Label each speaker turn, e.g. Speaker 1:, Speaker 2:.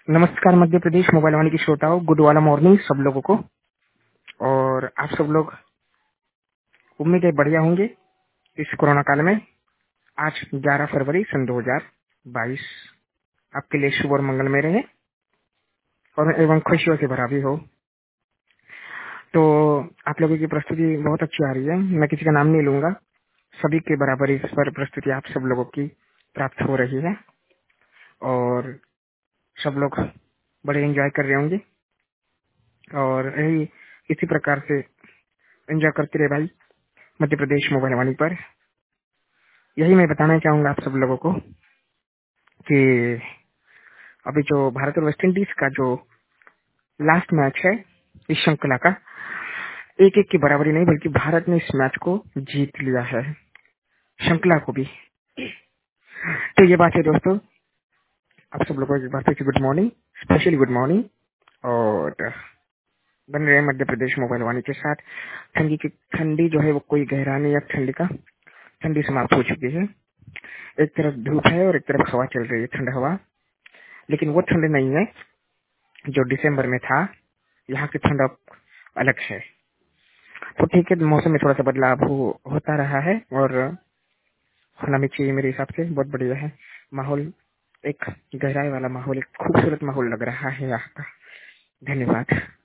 Speaker 1: नमस्कार मध्य प्रदेश मोबाइल वाणी की श्रोताओं, गुड वाला मॉर्निंग सब लोगों को। और आप सब लोग उम्मीद है बढ़िया होंगे इस कोरोना काल में। आज 11 फरवरी सन 2022 आपके लिए शुभ और मंगलमय रहे और एवं खुशियों से भरा भी हो। तो आप लोगों की प्रस्तुति बहुत अच्छी आ रही है। मैं किसी का नाम नहीं लूंगा, सभी के बराबर इस पर प्रस्तुति आप सब लोगों की प्राप्त हो रही है और सब लोग बड़े एंजॉय कर रहे होंगे। और यही इसी प्रकार से एंजॉय करते रहे भाई मध्य प्रदेश मोबाइल वाणी पर। यही मैं बताना चाहूंगा आप सब लोगों को कि अभी जो भारत और वेस्ट इंडीज का जो लास्ट मैच है इस श्रृंखला का, 1-1 की बराबरी नहीं बल्कि भारत ने इस मैच को जीत लिया है, श्रृंखला को भी। तो ये बात है दोस्तों, आप सब लोगों की बात है कि good morning, specially good morning. और बन रहे हैं मध्य प्रदेश मोबाइल वाणी के साथ। ठंडी जो है वो कोई गहरा नहीं, अब ठंडी समाप्त हो चुकी है। एक तरफ धूप है और एक तरफ हवा चल रही है, ठंडा हवा। लेकिन वो ठंड नहीं है जो दिसंबर में था। यहाँ की ठंड अब अलग है। तो ठीक है, मौसम में थोड़ा सा बदलाव होता रहा है और होना भी चाहिए मेरे हिसाब से। बहुत बढ़िया है माहौल, एक गहराई वाला माहौल, एक खूबसूरत माहौल लग रहा है यहाँ का। धन्यवाद।